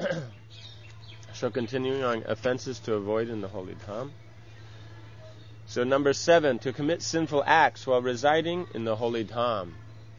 So continuing on, offenses to avoid in the holy dham. So number 7, to commit sinful acts while residing in the holy dham.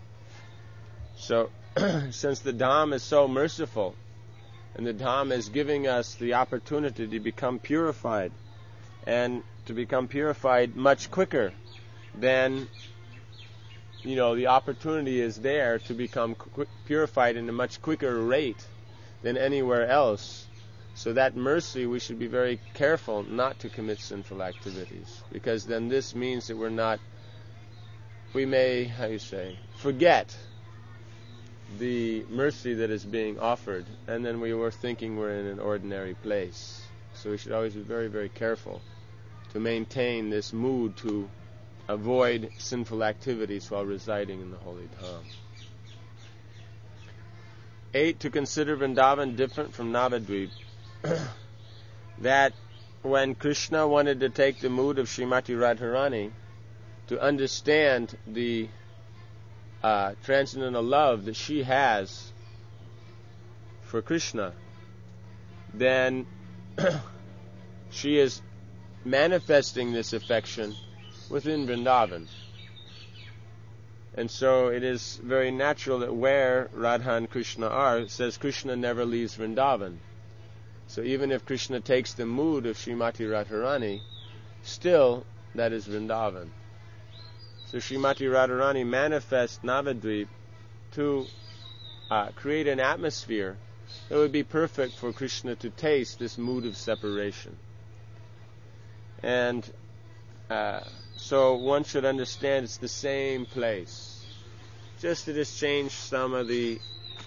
So since the dham is so merciful, and the dham is giving us the opportunity to become purified, and to become purified much quicker than, the opportunity is there to become purified in a much quicker rate than anywhere else. So that mercy, we should be very careful not to commit sinful activities, because then this means that we may, forget the mercy that is being offered, and then we were thinking we're in an ordinary place. So we should always be very, very careful to maintain this mood to avoid sinful activities while residing in the holy dham. 8, to consider Vrindavan different from Navadvip. That when Krishna wanted to take the mood of Srimati Radharani to understand the transcendental love that she has for Krishna, then she is manifesting this affection within Vrindavan. And so it is very natural that where Radha and Krishna are, it says Krishna never leaves Vrindavan. So even if Krishna takes the mood of Srimati Radharani, still that is Vrindavan. So Srimati Radharani manifests Navadvip to create an atmosphere that would be perfect for Krishna to taste this mood of separation. And so one should understand it's the same place. Just it has changed some of the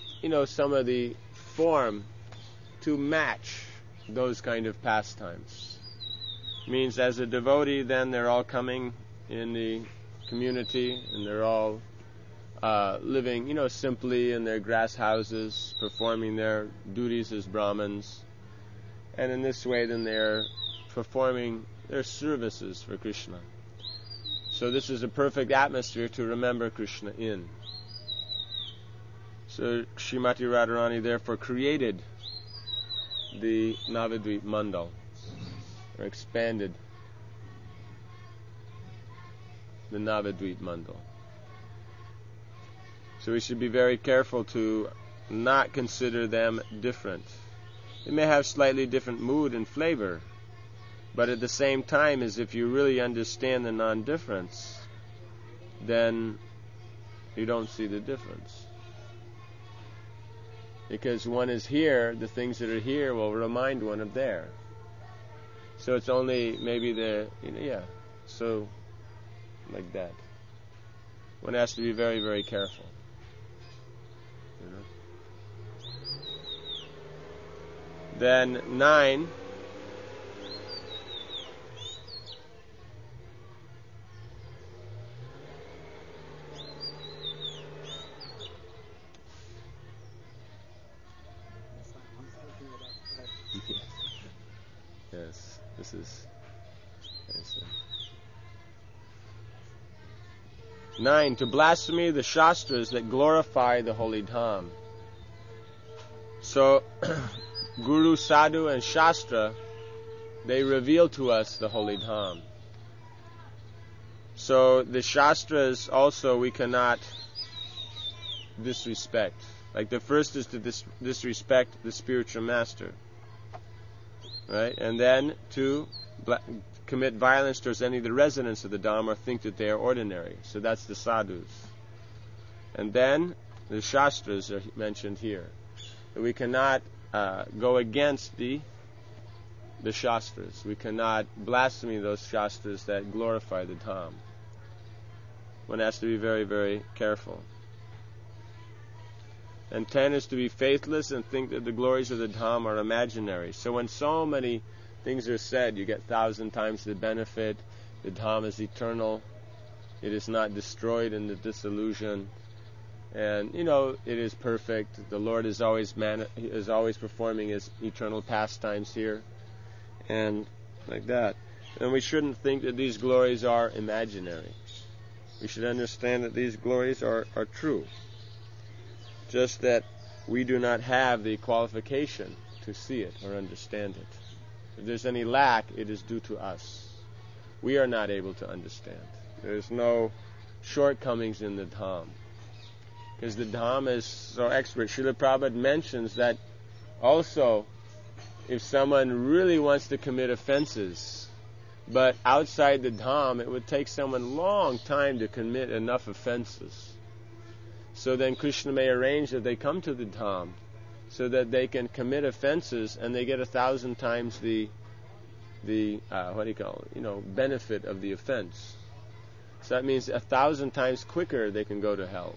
form to match those kind of pastimes. Means as a devotee, then they're all coming in the community, and they're all living, simply in their grass houses, performing their duties as Brahmins. And in this way, then they're performing their services for Krishna. So this is a perfect atmosphere to remember Krishna in. So Srimati Radharani therefore created the Navadvip Mandal, or expanded the Navadvip Mandal. So we should be very careful to not consider them different. They may have slightly different mood and flavor, but at the same time, as if you really understand the non-difference, then you don't see the difference. Because one is here, the things that are here will remind one of there. So it's only maybe so like that. One has to be very, very careful. Then 9, yes, this is 9, to blaspheme the Shastras that glorify the holy dham. So Guru, Sadhu and Shastra, they reveal to us the holy dham. So the Shastras also we cannot disrespect. Like the first is to disrespect the spiritual master, right? And then to commit violence towards any of the residents of the dham or think that they are ordinary. So that's the sadhus. And then the Shastras are mentioned here. We cannot go against the Shastras. We cannot blaspheme those Shastras that glorify the dham. One has to be very, very careful. And 10 is to be faithless and think that the glories of the dham are imaginary. So when so many things are said, you get 1,000 times the benefit. The dham is eternal. It is not destroyed in the disillusion. And, it is perfect. The Lord is always performing His eternal pastimes here. And like that. And we shouldn't think that these glories are imaginary. We should understand that these glories are true. Just that we do not have the qualification to see it or understand it. If there's any lack, it is due to us. We are not able to understand. There's no shortcomings in the Dham. Because the Dham is so expert. Srila Prabhupada mentions that also, if someone really wants to commit offenses, but outside the Dham, it would take someone a long time to commit enough offenses. So then Krishna may arrange that they come to the Dham so that they can commit offenses and they get 1,000 times the benefit of the offense. So that means 1,000 times quicker they can go to hell.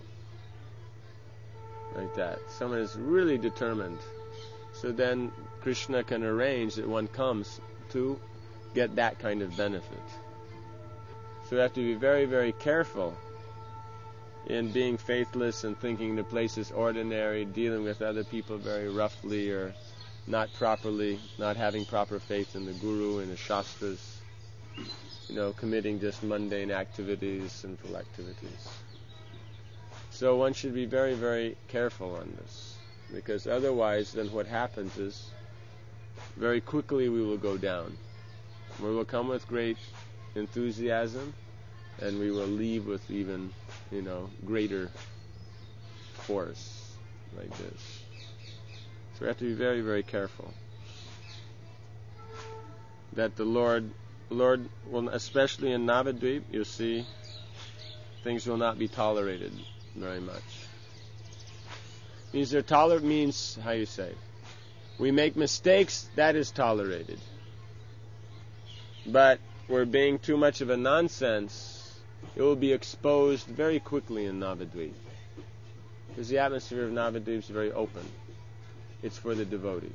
Like that. Someone is really determined. So then Krishna can arrange that one comes to get that kind of benefit. So we have to be very, very careful in being faithless and thinking the place is ordinary, dealing with other people very roughly or not properly, not having proper faith in the Guru and the Shastras, committing just mundane activities, sinful activities. So one should be very, very careful on this, because otherwise then what happens is very quickly we will go down. We will come with great enthusiasm and we will leave with even, greater force like this. So we have to be very, very careful that the Lord will, especially in Navadvip, you'll see things will not be tolerated very much. Means how you say, we make mistakes, that is tolerated. But we're being too much of a nonsense, it will be exposed very quickly in Navadvip. Because the atmosphere of Navadvip is very open. It's for the devotees.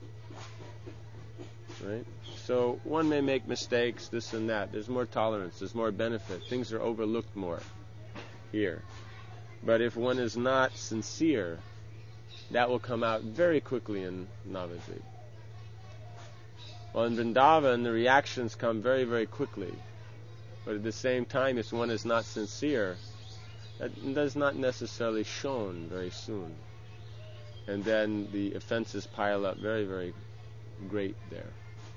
Right? So one may make mistakes, this and that. There's more tolerance, there's more benefit. Things are overlooked more here. But if one is not sincere, that will come out very quickly in Navadvip. Well, in Vrindavan, the reactions come very, very quickly. But at the same time, if one is not sincere, that does not necessarily shown very soon. And then the offenses pile up very, very great there.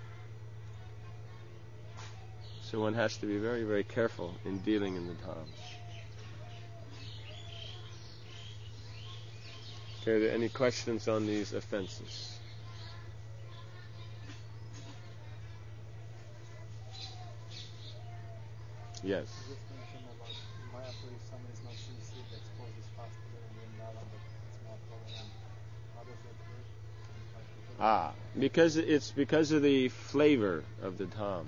So one has to be very, very careful in dealing in the Dham. Okay, are there any questions on these offenses? Yes. You just mentioned about Mayapur, if someone is not sincere, the expose is faster than in Vrindavan, but it's more tolerant. How does that work? Because it's because of the flavor of the Dham.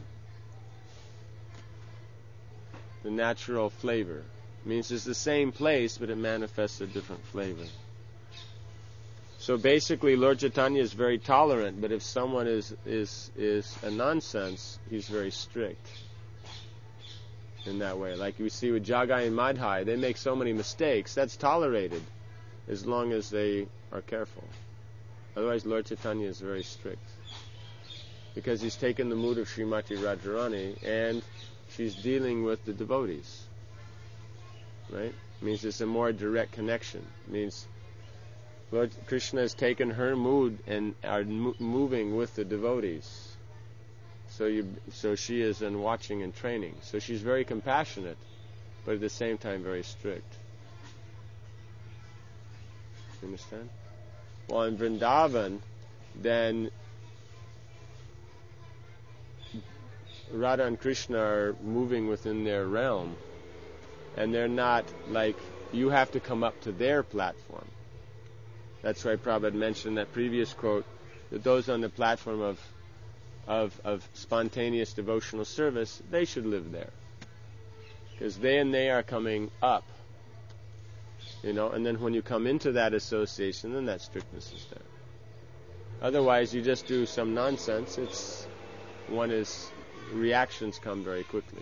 The natural flavor. Means it's the same place, but it manifests a different flavor. So basically, Lord Chaitanya is very tolerant, but if someone is a nonsense, he's very strict in that way. Like you see with Jagai and Madhai, they make so many mistakes. That's tolerated as long as they are careful. Otherwise, Lord Chaitanya is very strict because he's taken the mood of Srimati Radharani and she's dealing with the devotees. Right? Means it's a more direct connection. Means Lord Krishna has taken her mood and are moving with the devotees. So she is in watching and training. So she's very compassionate, but at the same time very strict. You understand? Well, in Vrindavan, then Radha and Krishna are moving within their realm, and they're not like you have to come up to their platform. That's why Prabhupada mentioned that previous quote that those on the platform of spontaneous devotional service, they should live there. Because they are coming up. And then when you come into that association, then that strictness is there. Otherwise, you just do some nonsense, reactions come very quickly.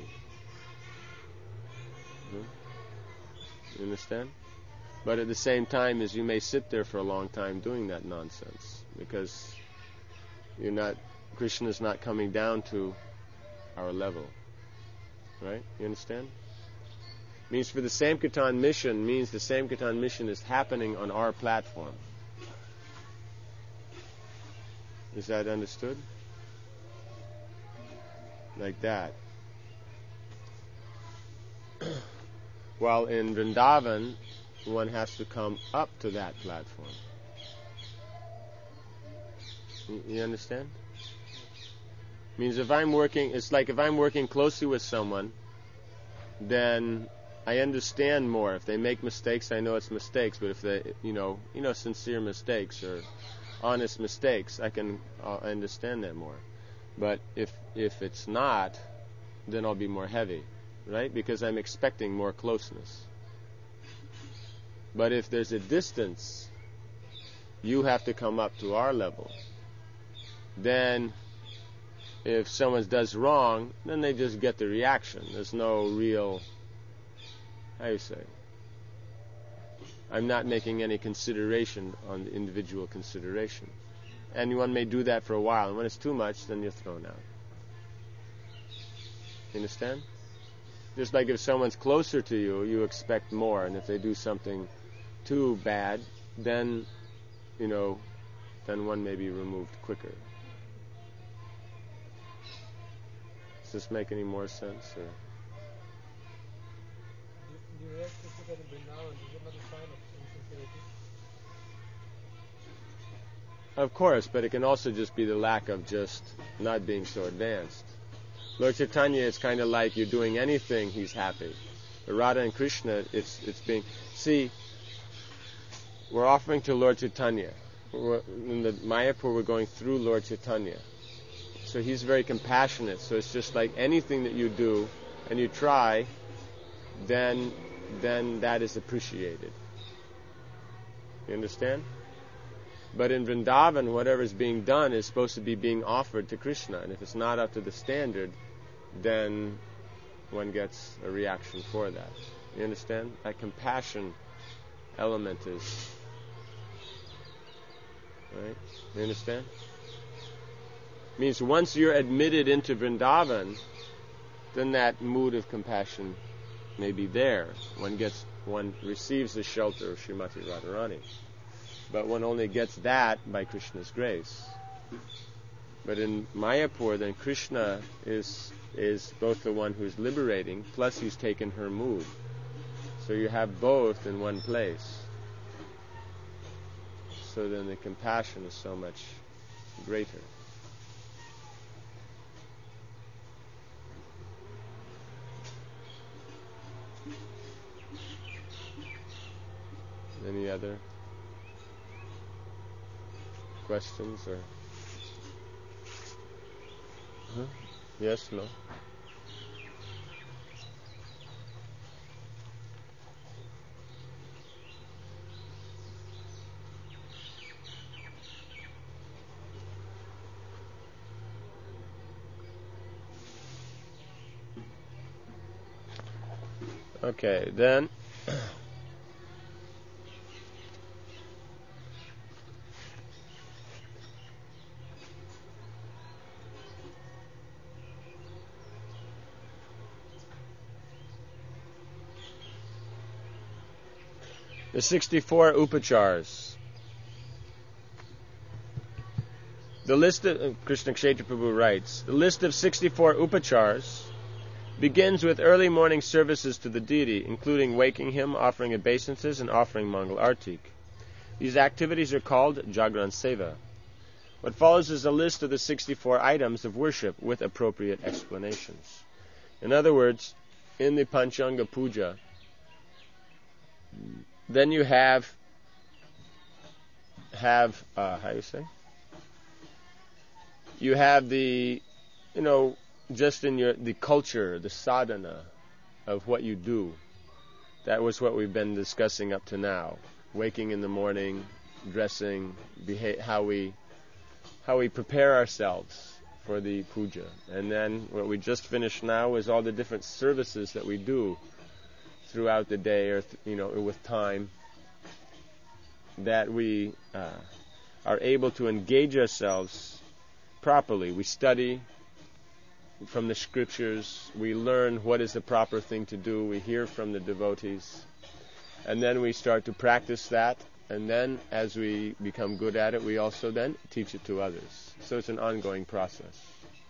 You understand? But at the same time, as you may sit there for a long time doing that nonsense, because Krishna is not coming down to our level. Right? You understand? Means for the Sankirtan mission, means the Sankirtan mission is happening on our platform. Is that understood? Like that. While in Vrindavan, one has to come up to that platform. You understand? Means if I'm working, it's like if I'm working closely with someone, then I understand more. If they make mistakes, I know it's mistakes. But if they, sincere mistakes or honest mistakes, I can understand that more. But if it's not, then I'll be more heavy, right? Because I'm expecting more closeness. But if there's a distance, you have to come up to our level. Then, if someone does wrong, then they just get the reaction. There's no real, I'm not making any consideration on the individual consideration. Anyone may do that for a while, and when it's too much, then you're thrown out. You understand? Just like if someone's closer to you, you expect more, and if they do something too bad, then, then one may be removed quicker. Does this make any more sense? Or? The reaction to that in Vrindavan, is it not a sign of insincerity? Of course, but it can also just be the lack of just not being so advanced. Lord Chaitanya is kind of like you're doing anything, he's happy. But Radha and Krishna, it's being... See, we're offering to Lord Chaitanya. In the Mayapur, we're going through Lord Chaitanya. So he's very compassionate. So it's just like anything that you do and you try, then that is appreciated. You understand? But in Vrindavan, whatever is being done is supposed to be being offered to Krishna. And if it's not up to the standard, then one gets a reaction for that. You understand? That compassion element is... Right? You understand? Means once you're admitted into Vrindavan, then that mood of compassion may be there. One receives the shelter of Srimati Radharani. But one only gets that by Krishna's grace. But in Mayapur, then Krishna is both the one who's liberating, plus he's taken her mood. So you have both in one place. So then the compassion is so much greater. Any other questions or? Yes, no? Okay, then the 64 upachars. The list of Krishna Kshetra Prabhu writes, the list of 64 upachars begins with early morning services to the deity, including waking him, offering obeisances, and offering Mangal Artik. These activities are called Jagran Seva. What follows is a list of the 64 items of worship with appropriate explanations. In other words, in the Panchanga Puja, then you have how you say? You have the, just in the culture, the sadhana of what you do. That was what we've been discussing up to now. Waking in the morning, dressing, how we prepare ourselves for the puja. And then what we just finished now is all the different services that we do throughout the day, or with time, that we are able to engage ourselves properly. We study from the scriptures, we learn what is the proper thing to do, we hear from the devotees, and then we start to practice that, And then, as we become good at it, we also then teach it to others. So it's an ongoing process.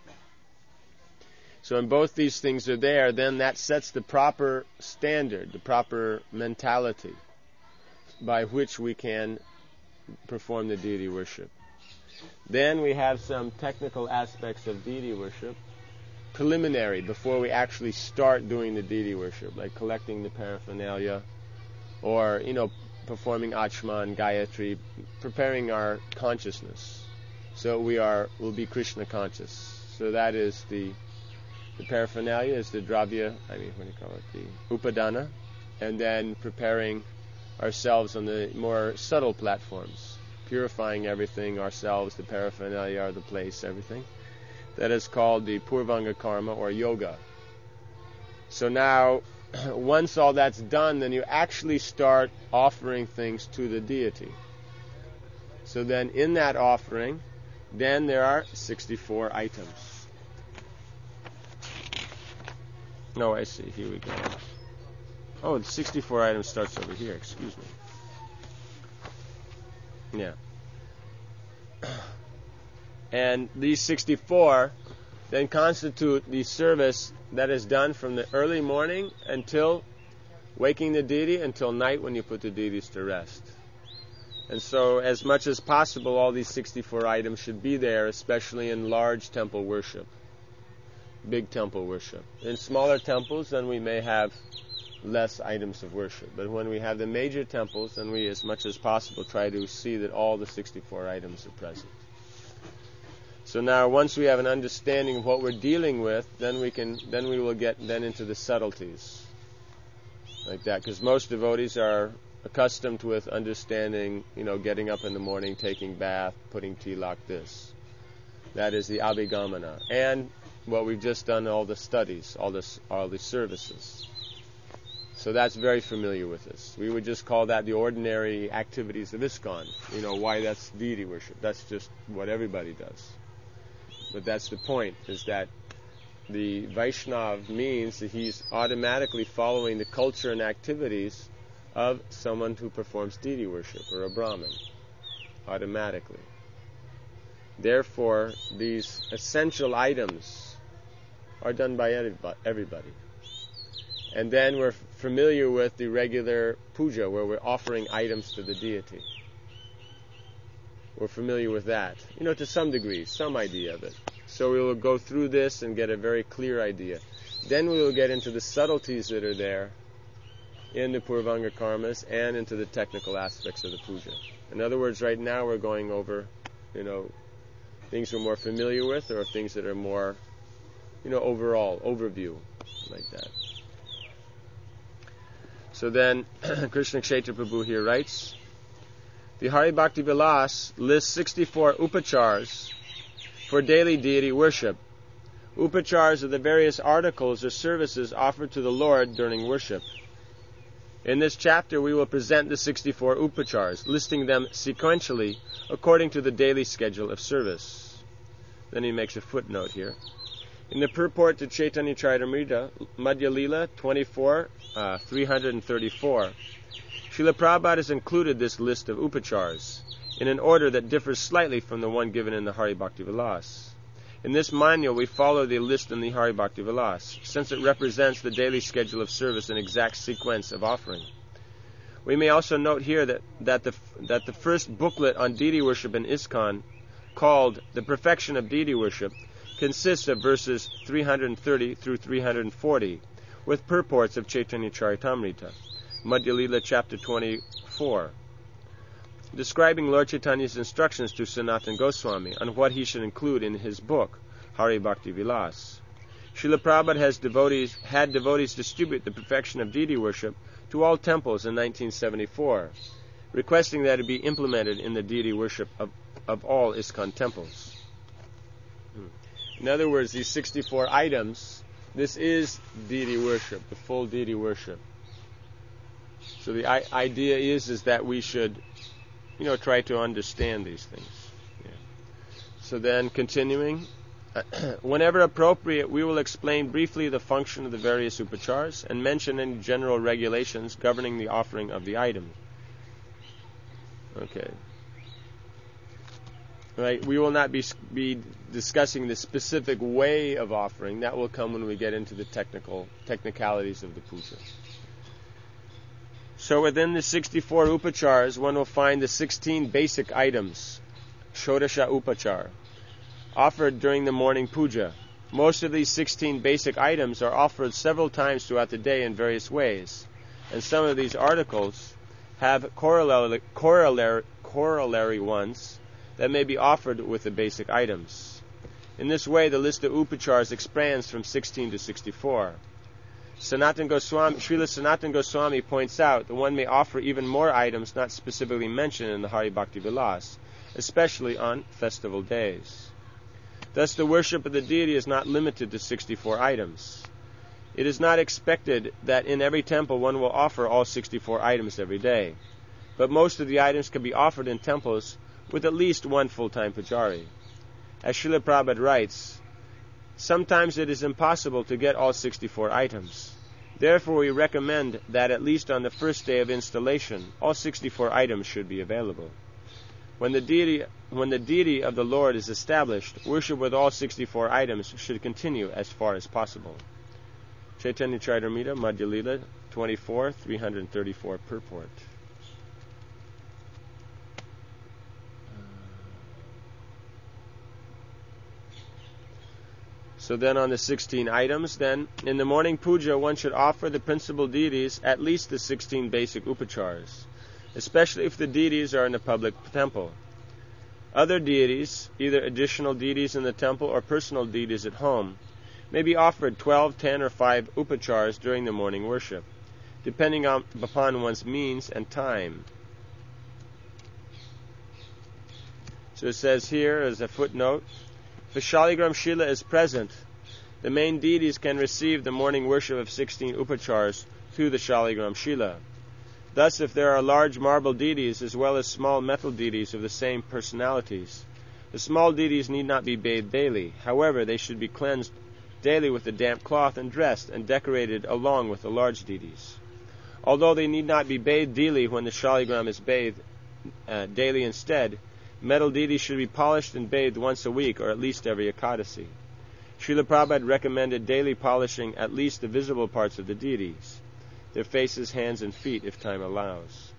So when both these things are there, then that sets the proper standard, the proper mentality by which we can perform the deity worship. Then we have some technical aspects of deity worship, preliminary, before we actually start doing the deity worship, like collecting the paraphernalia, or, performing Achman, Gayatri, preparing our consciousness. So we'll be Krishna conscious. So that is the paraphernalia is the dravya, the upadana, and then preparing ourselves on the more subtle platforms, purifying everything ourselves, the paraphernalia, the place, everything. That is called the Purvanga Karma, or yoga. So now, once all that's done, then you actually start offering things to the deity. So then in that offering, then there are 64 items. No, I see. Here we go. Oh, the 64 items starts over here. Excuse me. Yeah. And these 64 then constitute the service that is done from the early morning until waking the deity, until night when you put the deities to rest. And so, as much as possible, all these 64 items should be there, especially in large temple worship, big temple worship. In smaller temples, then we may have less items of worship. But when we have the major temples, then we, as much as possible, try to see that all the 64 items are present. So now, once we have an understanding of what we're dealing with, then we will get into the subtleties, like that. Because most devotees are accustomed with understanding, getting up in the morning, taking bath, putting tilak, this. That is the abhigamana, and what we've just done, all the studies, all the services. So that's very familiar with us. We would just call that the ordinary activities of ISKCON. Why that's deity worship. That's just what everybody does. But that's the point, is that the Vaishnav means that he's automatically following the culture and activities of someone who performs deity worship, or a Brahmin, automatically. Therefore, these essential items are done by everybody. And then we're familiar with the regular puja, where we're offering items to the deity. We're familiar with that, to some degree, some idea of it. So we will go through this and get a very clear idea. Then we will get into the subtleties that are there in the Purvanga Karmas and into the technical aspects of the puja. In other words, right now we're going over, things we're more familiar with, or things that are more, overall, overview, like that. So then, Krishna Kshetra Prabhu here writes, the Hari Bhakti Vilas lists 64 upachars for daily deity worship. Upachars are the various articles or services offered to the Lord during worship. In this chapter, we will present the 64 upachars, listing them sequentially according to the daily schedule of service. Then he makes a footnote here. In the purport to Chaitanya Charitamrita, Madhya Lila 24, 334, Srila Prabhupada has included this list of upachars in an order that differs slightly from the one given in the Hari Bhakti Vilas. In this manual, we follow the list in the Hari Bhakti Vilas, since it represents the daily schedule of service in exact sequence of offering. We may also note here that the first booklet on deity worship in ISKCON, called The Perfection of Deity Worship, consists of verses 330 through 340, with purports of Chaitanya Charitamrita, Madhya Lila chapter 24, describing Lord Chaitanya's instructions to Sanatana Goswami on what he should include in his book, Hari Bhakti Vilas. Srila Prabhupada had devotees distribute the perfection of deity worship to all temples in 1974, requesting that it be implemented in the deity worship of all ISKCON temples. In other words, these 64 items, this is deity worship, the full deity worship. So the idea is that we should, try to understand these things. Yeah. So then, continuing, whenever appropriate, we will explain briefly the function of the various upachars and mention any general regulations governing the offering of the item. Okay. Right, we will not be discussing the specific way of offering. That will come when we get into the technicalities of the puja. So within the 64 upachars, one will find the 16 basic items, Shodasha upachar, offered during the morning puja. Most of these 16 basic items are offered several times throughout the day in various ways, and some of these articles have corollary ones that may be offered with the basic items. In this way, the list of upachars expands from 16 to 64. Srila Sanatana Goswami points out that one may offer even more items not specifically mentioned in the Hari Bhakti Vilas, especially on festival days. Thus, the worship of the deity is not limited to 64 items. It is not expected that in every temple one will offer all 64 items every day, but most of the items can be offered in temples with at least one full-time pujari. As Srila Prabhupada writes, sometimes it is impossible to get all 64 items. Therefore, we recommend that at least on the first day of installation, all 64 items should be available. When the deity of the Lord is established, worship with all 64 items should continue as far as possible. Chaitanya Charitamrita, Madhya Lila, 24, 334 purport. So then on the 16 items, then, in the morning puja, one should offer the principal deities at least the 16 basic upachars, especially if the deities are in a public temple. Other deities, either additional deities in the temple or personal deities at home, may be offered 12, 10, or 5 upachars during the morning worship, depending upon one's means and time. So it says here as a footnote, if a Shaligram Shila is present, the main deities can receive the morning worship of 16 upachars through the Shaligram Shila. Thus, if there are large marble deities as well as small metal deities of the same personalities, the small deities need not be bathed daily. However, they should be cleansed daily with a damp cloth and dressed and decorated along with the large deities. Although they need not be bathed daily when the Shaligram is bathed daily instead, metal deities should be polished and bathed once a week or at least every Ekadasi. Srila Prabhupada recommended daily polishing at least the visible parts of the deities, their faces, hands, and feet if time allows.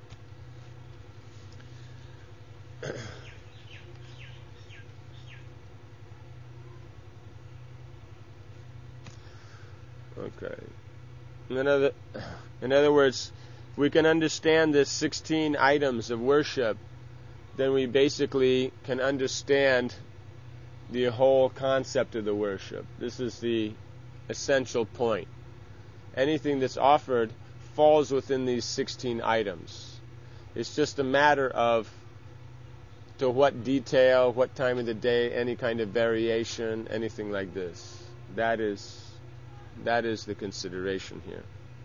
Okay. In other words, we can understand the 16 items of worship, then we basically can understand the whole concept of the worship. This is the essential point. Anything that's offered falls within these 16 items. It's just a matter of to what detail, what time of the day, any kind of variation, anything like this. That is the consideration here.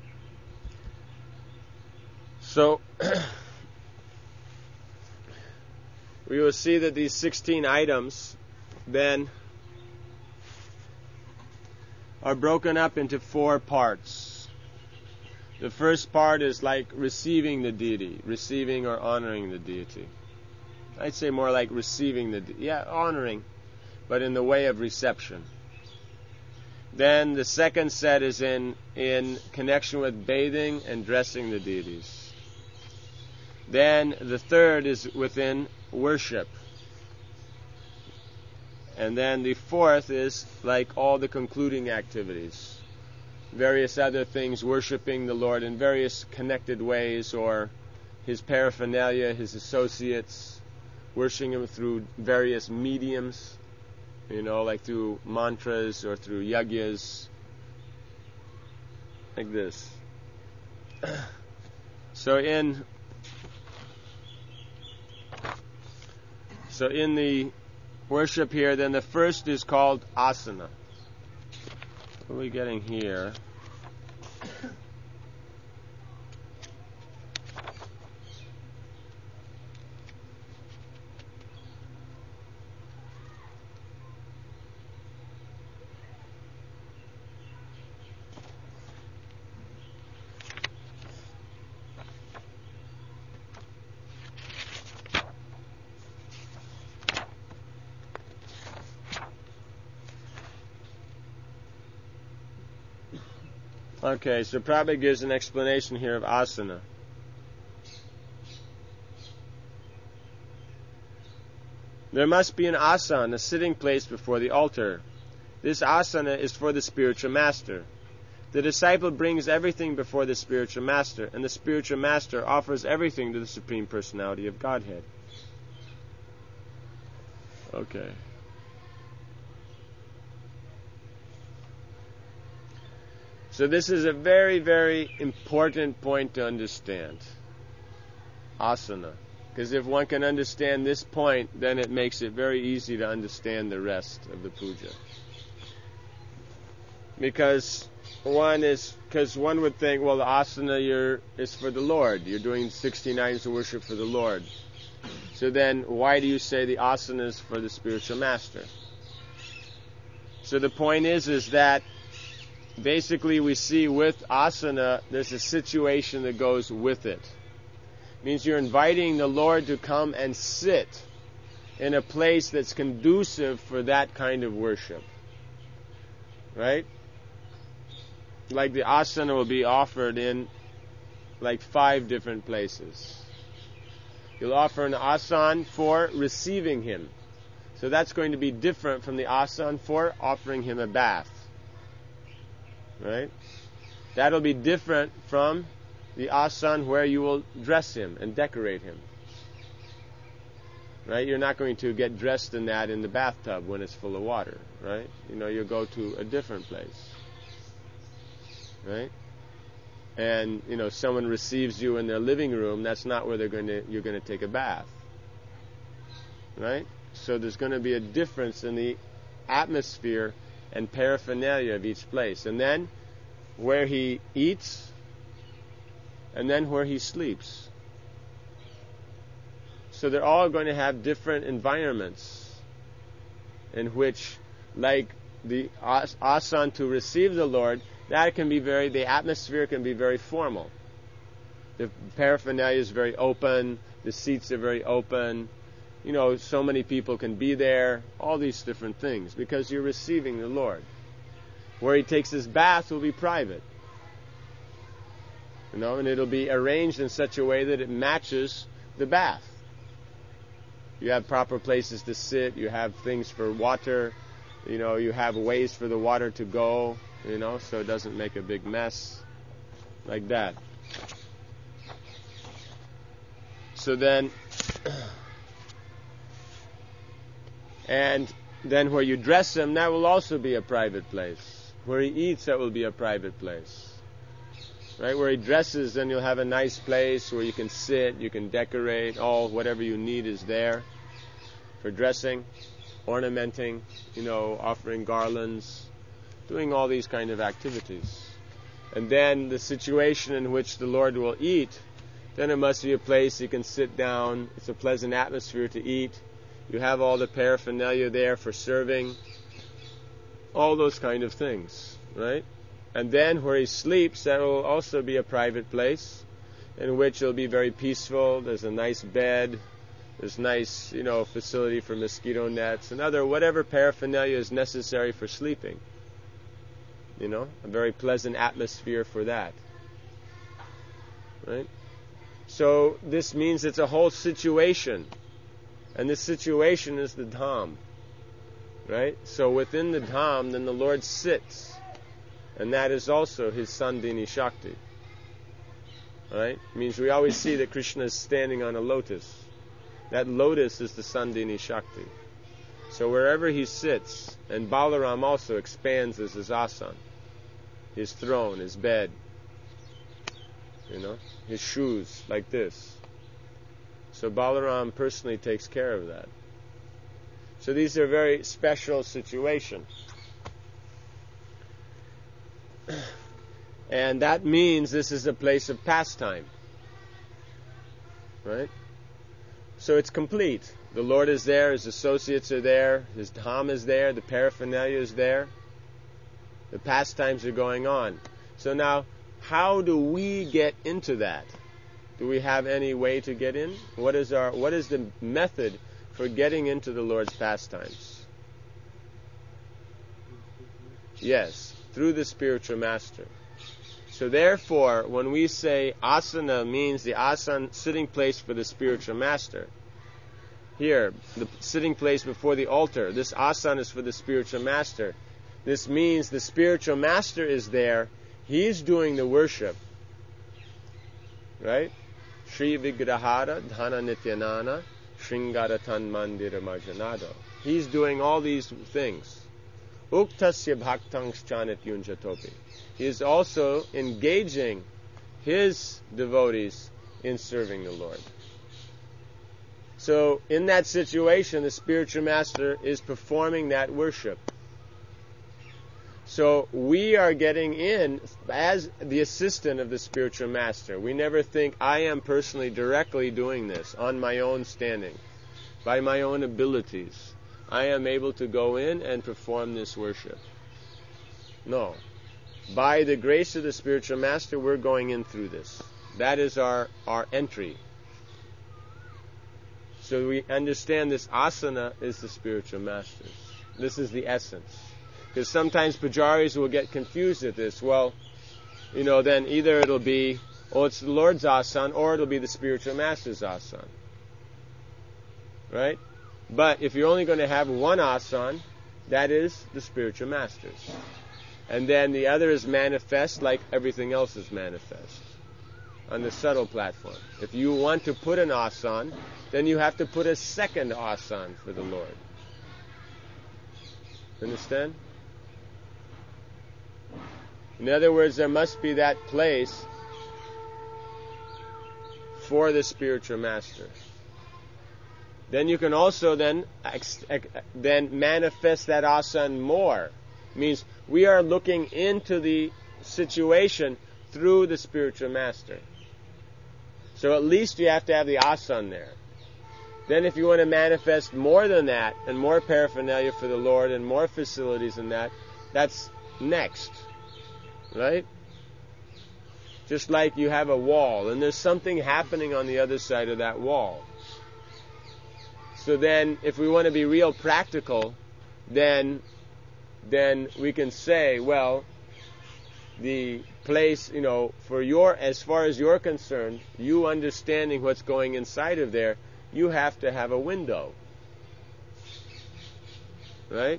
So we will see that these 16 items then are broken up into 4 parts. The first part is like receiving the deity, receiving or honoring the deity. I'd say more like receiving honoring, but in the way of reception. Then the second set is in connection with bathing and dressing the deities. Then the third is within worship. And then the fourth is like all the concluding activities. Various other things, worshiping the Lord in various connected ways, or His paraphernalia, His associates, worshiping Him through various mediums, like through mantras or through yagyas, like this. So in the worship here, then the first is called asana. What are we getting here? Okay, so Prabhupada gives an explanation here of asana. There must be an asana, a sitting place before the altar. This asana is for the spiritual master. The disciple brings everything before the spiritual master, and the spiritual master offers everything to the Supreme Personality of Godhead. Okay. So this is a very, very important point to understand. Asana. Because if one can understand this point, then it makes it very easy to understand the rest of the puja. Because one would think, well, the asana is for the Lord. You're doing 69s of worship for the Lord. So then, why do you say the asana is for the spiritual master? So the point is that basically we see with asana, there's a situation that goes with it. It means you're inviting the Lord to come and sit in a place that's conducive for that kind of worship. Right? Like the asana will be offered in like 5 different places. You'll offer an asana for receiving him. So that's going to be different from the asana for offering him a bath. Right? That'll be different from the asana where you will dress him and decorate him. Right? You're not going to get dressed in that in the bathtub when it's full of water. Right? You'll go to a different place. Right? And, someone receives you in their living room, that's not where you're going to take a bath. Right? So there's going to be a difference in the atmosphere and paraphernalia of each place. And then where he eats, and then where he sleeps. So they're all going to have different environments in which, like the asana to receive the Lord, the atmosphere can be very formal. The paraphernalia is very open, the seats are very open, so many people can be there, all these different things, because you're receiving the Lord. Where he takes his bath will be private. And it'll be arranged in such a way that it matches the bath. You have proper places to sit, you have things for water, you have ways for the water to go, so it doesn't make a big mess like that. So then, and then where you dress him, that will also be a private place. Where he eats, that will be a private place. Right? Where he dresses, then you'll have a nice place where you can sit, you can decorate, whatever you need is there for dressing, ornamenting, offering garlands, doing all these kind of activities. And then the situation in which the Lord will eat, then it must be a place you can sit down, it's a pleasant atmosphere to eat, you have all the paraphernalia there for serving, all those kind of things, right? And then where he sleeps, that will also be a private place in which it'll be very peaceful. There's a nice bed, there's nice, facility for mosquito nets and whatever paraphernalia is necessary for sleeping. A very pleasant atmosphere for that. Right? So this means it's a whole situation. And this situation is the dham. Right? So within the dham, then the Lord sits. And that is also his Sandhini Shakti. Right? It means we always see that Krishna is standing on a lotus. That lotus is the Sandhini Shakti. So wherever he sits, and Balaram also expands as his asana, his throne, his bed, his shoes, like this. So Balaram personally takes care of that. So these are very special situations. And that means this is a place of pastime. Right? So it's complete. The Lord is there, his associates are there, his dham is there, the paraphernalia is there. The pastimes are going on. So now, how do we get into that? Do we have any way to get in? What is the method for getting into the Lord's pastimes? Yes, through the spiritual master. So therefore, when we say asana means the asana sitting place for the spiritual master, here, the sitting place before the altar, this asana is for the spiritual master. This means the spiritual master is there. He's doing the worship. Right? Shri Vigrahara Dhana Nityanana Shringaratan Mandira Marjanado. He's doing all these things. Uktasya Bhaktang Chanit Yunjatopi. He is also engaging his devotees in serving the Lord. So in that situation, the spiritual master is performing that worship. So we are getting in as the assistant of the spiritual master. We never think, I am personally directly doing this on my own standing, by my own abilities. I am able to go in and perform this worship. No. By the grace of the spiritual master, we're going in through this. That is our entry. So we understand this asana is the spiritual master's. This is the essence. Because sometimes pujaris will get confused at this. Well, then either it'll be, it's the Lord's asana, or it'll be the spiritual master's asana. Right? But if you're only going to have one asana, that is the spiritual master's. And then the other is manifest like everything else is manifest on the subtle platform. If you want to put an asana, then you have to put a second asana for the Lord. Understand? In other words, there must be that place for the spiritual master. Then you can also then manifest that asana more. Means we are looking into the situation through the spiritual master. So at least you have to have the asana there. Then if you want to manifest more than that, and more paraphernalia for the Lord, and more facilities than that, that's next. Right? Just like you have a wall, and there's something happening on the other side of that wall. So then, if we want to be real practical, then we can say, well, the place, as far as you're concerned, you understanding what's going inside of there, you have to have a window. Right?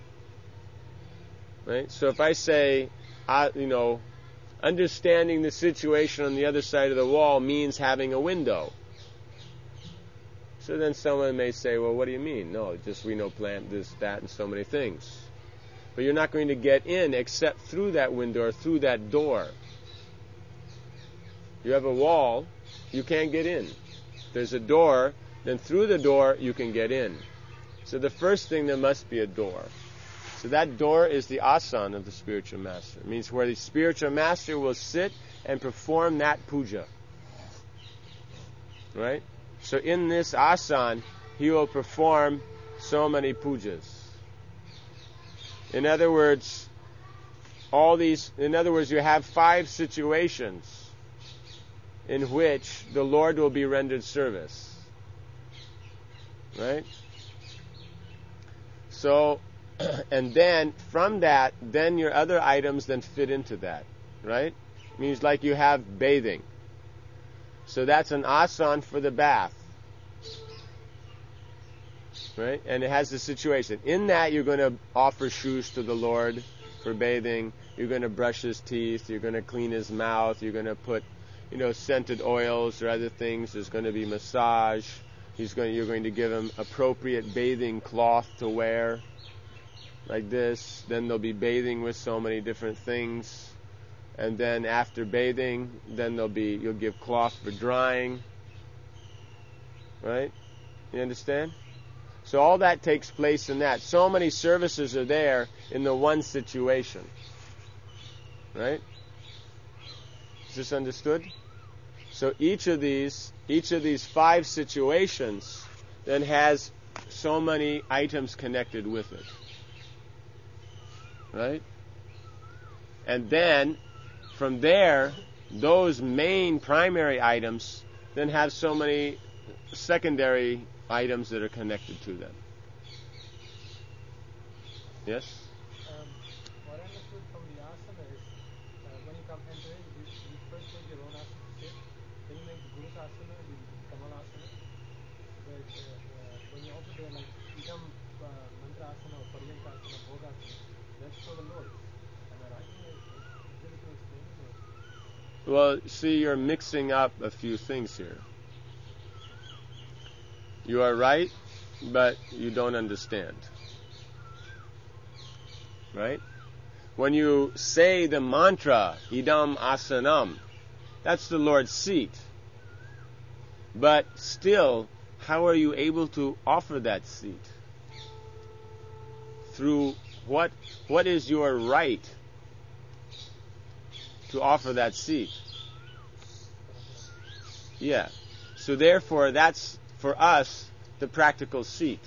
Right? So if I say, understanding the situation on the other side of the wall means having a window. So then someone may say, well, what do you mean? No, just we know plant this, that, and so many things. But you're not going to get in except through that window or through that door. You have a wall, you can't get in. If there's a door, then through the door you can get in. So the first thing, there must be a door. So that door is the asana of the spiritual master. It means where the spiritual master will sit and perform that puja. Right? So in this asana, he will perform so many pujas. In other words, you have 5 situations in which the Lord will be rendered service. Right? So, and then from that, then your other items then fit into that. Right? It means like you have bathing. So that's an asana for the bath. Right? And it has the situation. In that, you're going to offer shoes to the Lord for bathing. You're going to brush his teeth. You're going to clean his mouth. You're going to put, scented oils or other things. There's going to be massage. You're going to give him appropriate bathing cloth to wear, like this. Then they'll be bathing with so many different things. And then after bathing, then you'll give cloth for drying. Right? You understand? So all that takes place in that. So many services are there in the one situation. Right? Is this understood? So each of these 5 situations then has so many items connected with it. Right? And then from there, those main primary items then have so many secondary items that are connected to them. Yes? What I understood from the asana is when you come enter in, you first take your own asana to sit, then you make the Guru's asana, the Kamala asana. But when you also do like you come mantra asana or Paryanka asana, Bhoga asana, that's for the Lord. Am I right? Is there to explain it? Well, see, you're mixing up a few things here. You are right, but you don't understand. Right? When you say the mantra, Idam Asanam, that's the Lord's seat. But still, how are you able to offer that seat? Through what is your right to offer that seat? Yeah. So therefore, that's, for us, the practical seat.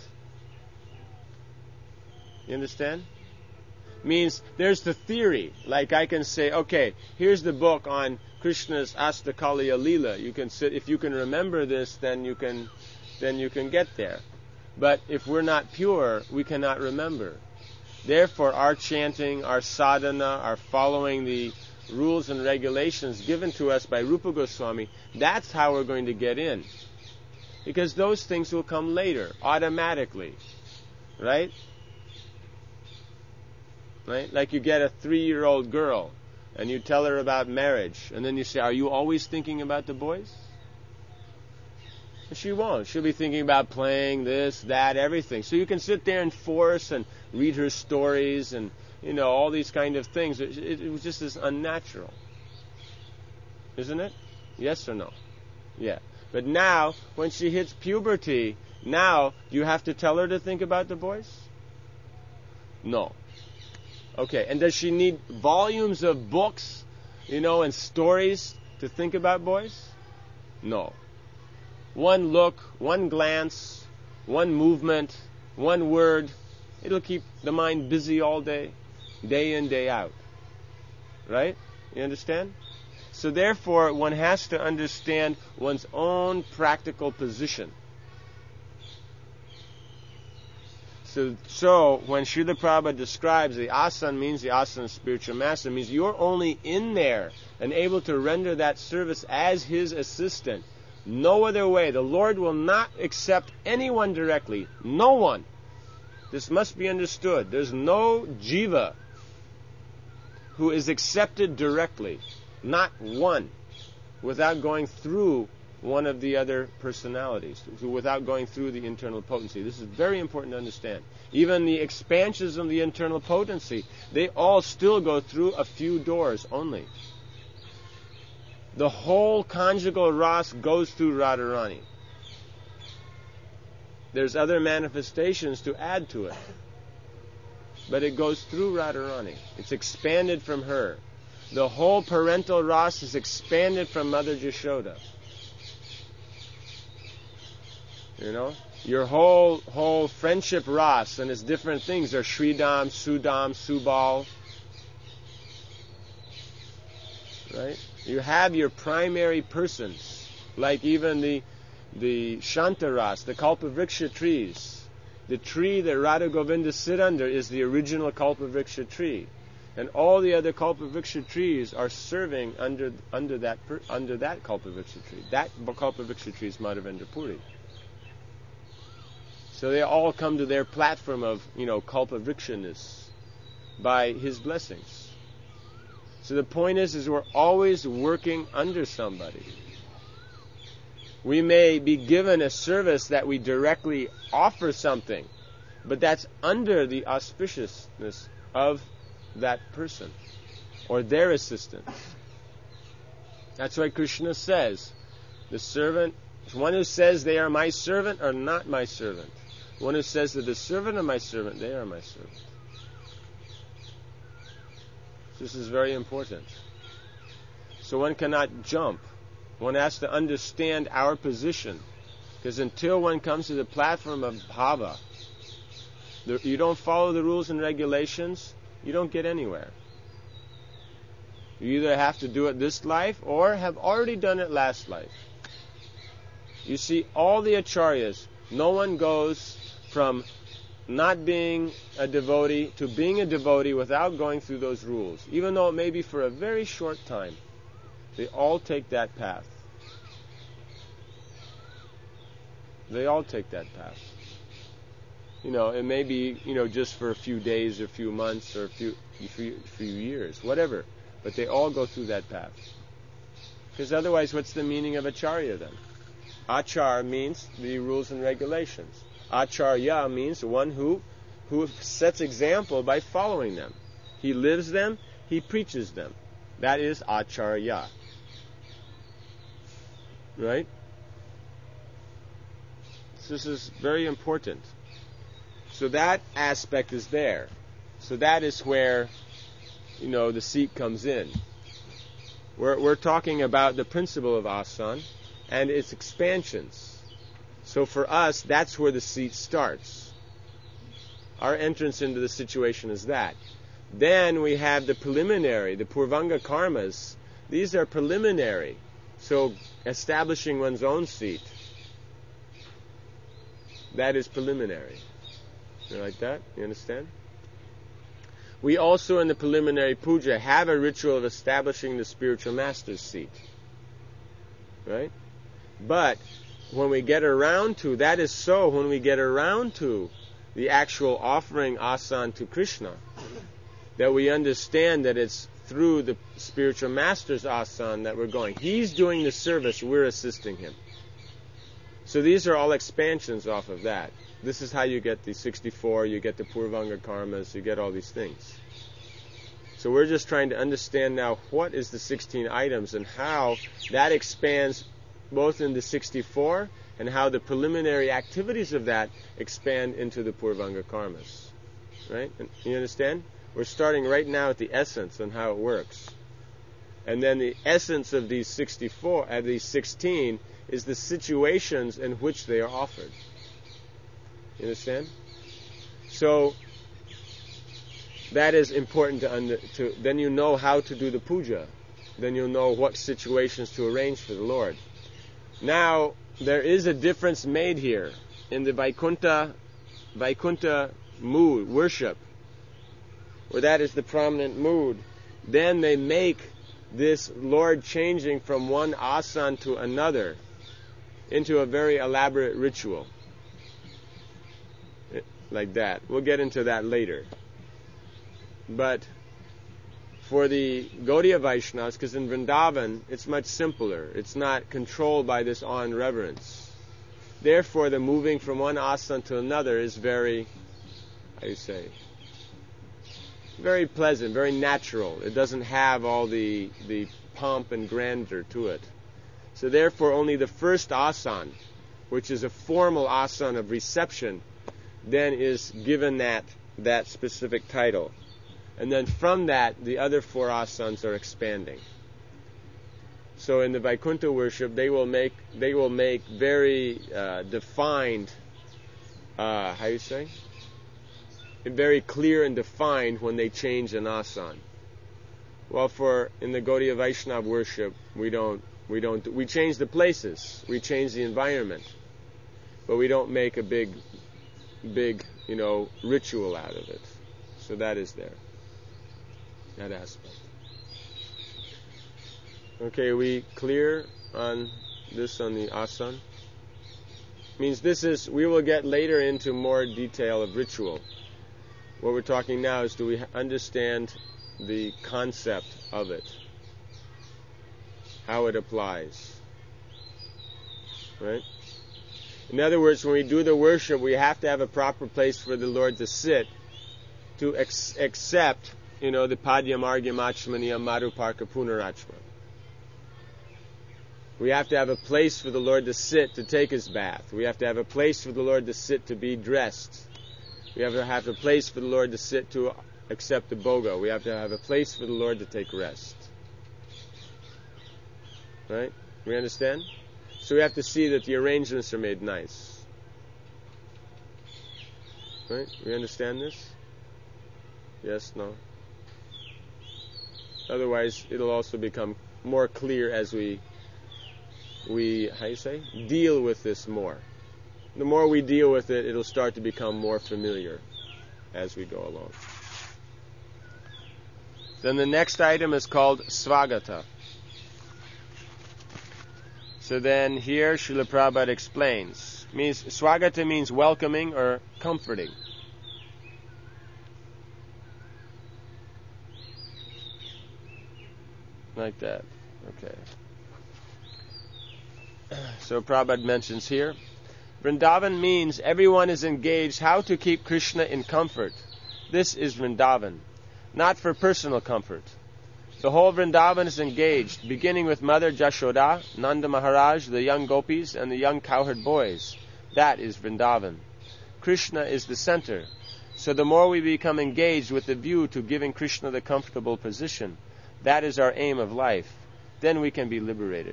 You understand? Means there's the theory. Like I can say, okay, here's the book on Krishna's Astakaliya Leela. You can sit, if you can remember this, then you can get there. But if we're not pure, we cannot remember. Therefore, our chanting, our sadhana, our following the rules and regulations given to us by Rupa Goswami, that's how we're going to get in. Because those things will come later, automatically. Right? Right? Like you get a 3-year-old girl, and you tell her about marriage, and then you say, are you always thinking about the boys? She won't. She'll be thinking about playing this, that, everything. So you can sit there and force and read her stories and, all these kind of things. It just is unnatural. Isn't it? Yes or no? Yeah. But now, when she hits puberty, now, you have to tell her to think about the boys? No. Okay, and does she need volumes of books, and stories to think about boys? No. One look, one glance, one movement, one word, it'll keep the mind busy all day in, day out. Right? You understand? So therefore, one has to understand one's own practical position. So when Srila Prabhupada describes the asana, means the asana of spiritual master, means you're only in there and able to render that service as his assistant. No other way. The Lord will not accept anyone directly. No one. This must be understood. There's no jiva who is accepted directly. Not one. Without going through one of the other personalities, without going through the internal potency. This is very important to understand. Even the expansions of the internal potency, they all still go through a few doors only. The whole conjugal ras goes through Radharani. There's other manifestations to add to it. But it goes through Radharani. It's expanded from her. The whole parental ras is expanded from Mother Jashoda. Your whole friendship ras and its different things are Sridam, Sudam, Subal. Right? You have your primary persons, like even the Shantaras, the Kalpavriksha trees. The tree that Radha Govinda sit under is the original Kalpavriksha tree. And all the other Kalpavriksha trees are serving under that Kalpavriksha tree. That Kalpavriksha tree is Madhavendra Puri. So they all come to their platform of, Kalpavrikshaness by his blessings. So the point is we're always working under somebody. We may be given a service that we directly offer something, but that's under the auspiciousness of that person or their assistance. That's why Krishna says, the servant, one who says they are my servant are not my servant. One who says that the servant are my servant, they are my servant. This is very important. So one cannot jump. One has to understand our position. Because until one comes to the platform of bhava, you don't follow the rules and regulations, you don't get anywhere. You either have to do it this life or have already done it last life. You see, all the acharyas, no one goes from not being a devotee to being a devotee without going through those rules, even though it may be for a very short time. They all take that path. They all take that path. It may be, just for a few days or a few months or a few years, whatever. But they all go through that path. Because otherwise, what's the meaning of acharya then? Achar means the rules and regulations. Acharya means one who sets example by following them. He lives them, he preaches them. That is acharya. Right? So this is very important. So that aspect is there. So that is where, the seat comes in. We're talking about the principle of asan and its expansions. So for us, that's where the seat starts. Our entrance into the situation is that. Then we have the preliminary, the purvanga karmas. These are preliminary. So establishing one's own seat. That is preliminary. You like that? You understand? We also in the preliminary puja have a ritual of establishing the spiritual master's seat. Right? But when we get around to, that is so, when we get around to the actual offering asan to Krishna, that we understand that it's through the spiritual master's asan that we're going. He's doing the service, we're assisting him. So these are all expansions off of that. This is how you get the 64, you get the purvanga karmas, you get all these things. So we're just trying to understand now what is the 16 items and how that expands both in the 64 and how the preliminary activities of that expand into the purvanga karmas. Right? And you understand? We're starting right now at the essence and how it works. And then the essence of these 16 is the situations in which they are offered. You understand? So that is important to then you know how to do the puja. Then you'll know what situations to arrange for the Lord. Now, there is a difference made here in the Vaikuntha mood, worship, where that is the prominent mood. Then they make this Lord changing from one asan to another into a very elaborate ritual. Like that. We'll get into that later. But for the Gaudiya Vaishnavas, because in Vrindavan, it's much simpler. It's not controlled by this awe and reverence. Therefore, the moving from one asana to another is very, very pleasant, very natural. It doesn't have all the pomp and grandeur to it. So therefore, only the first asana, which is a formal asana of reception, then is given that specific title. And then from that, the other 4 asanas are expanding. So in the Vaikuntha worship, they will make very defined, very clear and defined when they change an asana. Well, in the Gaudiya Vaishnava worship, we change the places, we change the environment, but we don't make a big, ritual out of it. So that is there. That aspect. Okay, are we clear on this, on the asana? Means we will get later into more detail of ritual. What we're talking now is, do we understand the concept of it? How it applies. Right? In other words, when we do the worship, we have to have a proper place for the Lord to sit, to accept, the Padyam Argyam Achmaniyam Madhuparka Punarachma. We have to have a place for the Lord to sit to take his bath. We have to have a place for the Lord to sit to be dressed. We have to have a place for the Lord to sit to accept the bhoga. We have to have a place for the Lord to take rest. Right? We understand? So we have to see that the arrangements are made nice. Right? We understand this? Yes? No? Otherwise, it'll also become more clear as we deal with this more. the more we deal with it, it'll start to become more familiar as we go along. Then the next item is called Svagata. So then here Srila Prabhupada explains. Svagata means welcoming or comforting. Like that. Okay. So Prabhupada mentions here, Vrindavan means everyone is engaged how to keep Krishna in comfort. This is Vrindavan, not for personal comfort. The whole Vrindavan is engaged, beginning with Mother Jashoda, Nanda Maharaj, the young gopis, and the young cowherd boys. That is Vrindavan. Krishna is the center. So the more we become engaged with the view to giving Krishna the comfortable position, that is our aim of life. Then we can be liberated.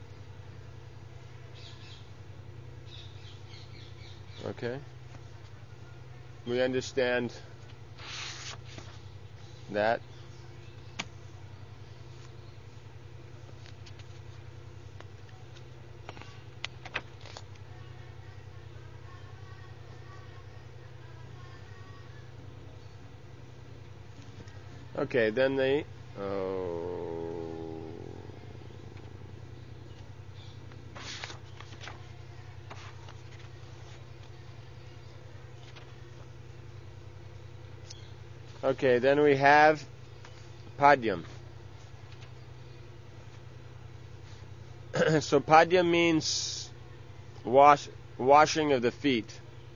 Okay? We understand that. Okay, then the Okay, then we have Padyam. So Padyam means washing of the feet.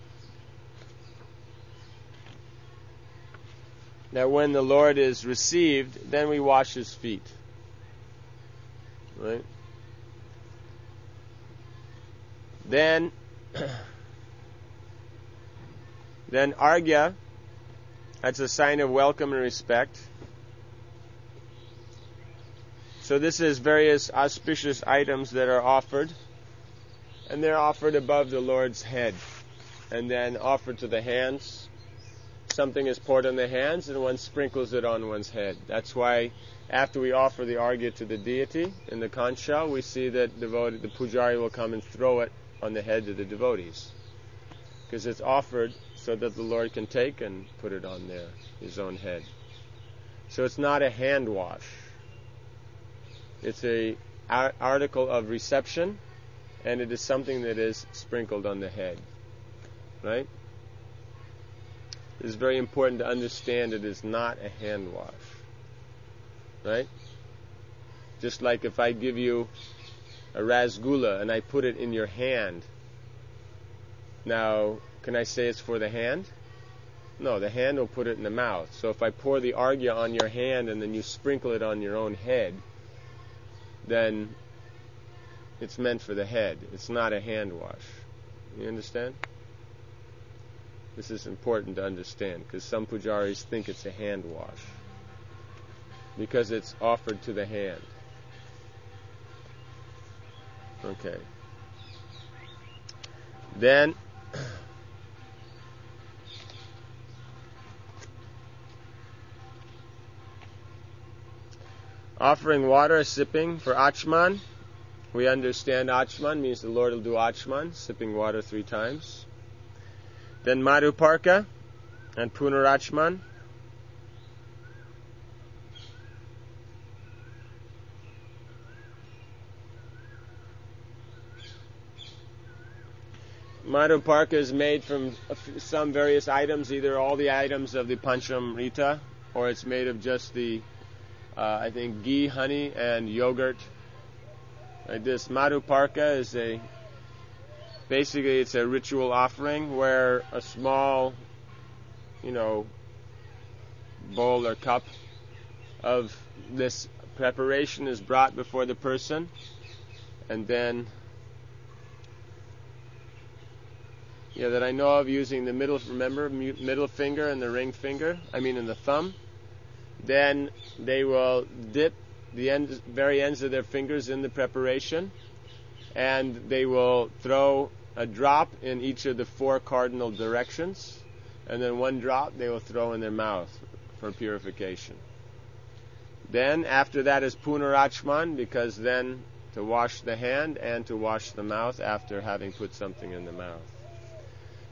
That when the Lord is received, then we wash His feet. Right? Then Argya, that's a sign of welcome and respect. So this is various auspicious items that are offered, and they're offered above the Lord's head, and then offered to the hands. Something is poured on the hands, and one sprinkles it on one's head. That's why after we offer the argya to the deity in the conch shell, we see that the pujari will come and throw it on the head of the devotees, because it's offered so that the Lord can take and put it on his own head. So it's not a hand wash. It's a article of reception, and it is something that is sprinkled on the head. Right? It is very important to understand it is not a hand wash. Right? Just like if I give you a rasgulla and I put it in your hand, now, can I say it's for the hand? No, the hand will put it in the mouth. So if I pour the argya on your hand and then you sprinkle it on your own head, then it's meant for the head. It's not a hand wash. You understand? This is important to understand, because some pujaris think it's a hand wash, because it's offered to the hand. Okay. Then offering water, sipping for Achman. We understand Achman means the Lord will do Achman, sipping water 3 times. Then Madhuparka and Punarachman. Madhuparka is made from some various items, either all the items of the Panchamrita, or it's made of just the I think ghee, honey, and yogurt. Like this, Madhuparka is basically it's a ritual offering where a small, bowl or cup of this preparation is brought before the person, and then, that I know of, using the middle finger and the ring finger, and the thumb. Then they will dip the very ends of their fingers in the preparation, and they will throw a drop in each of the 4 cardinal directions, and then 1 drop they will throw in their mouth for purification. Then after that is Punarachman, because then to wash the hand and to wash the mouth after having put something in the mouth.